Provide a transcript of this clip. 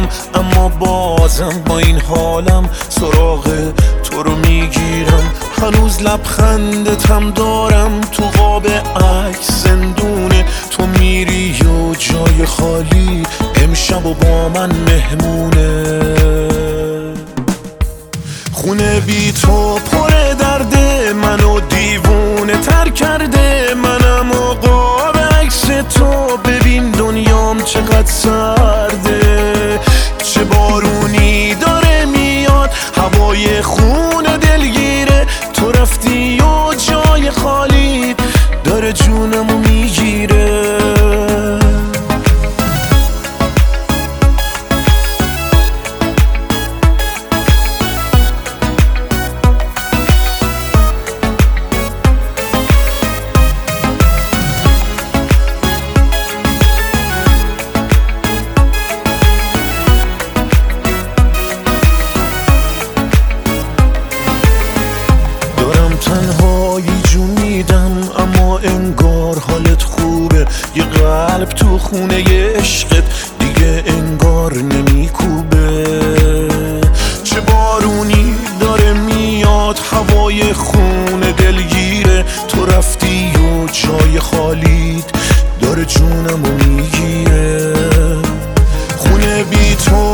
میرم، اما بازم با این حالم سراغ تو رو میگیرم. هنوز لبخندت هم دارم، تو قاب عکس زندونه تو میری و جای خالی امشب و با من مهمونه. خونه بی تو پر درده، منو دیوونه تر کرده. منم و قاب عکس تو، ببین دنیام چقدر سرده. چه بارونی داره میاد، هوای خونه دلگیره. تو رفتی و جای خالی داره جونمو میگیره. تنهایی جون میدم، اما انگار حالت خوبه. یه قلب تو خونه عشقت دیگه انگار نمیکوبه. چه بارونی داره میاد، هوای خونه دلگیره. تو رفتی و جای خالیت داره جونمو میگیره. خونه بی تو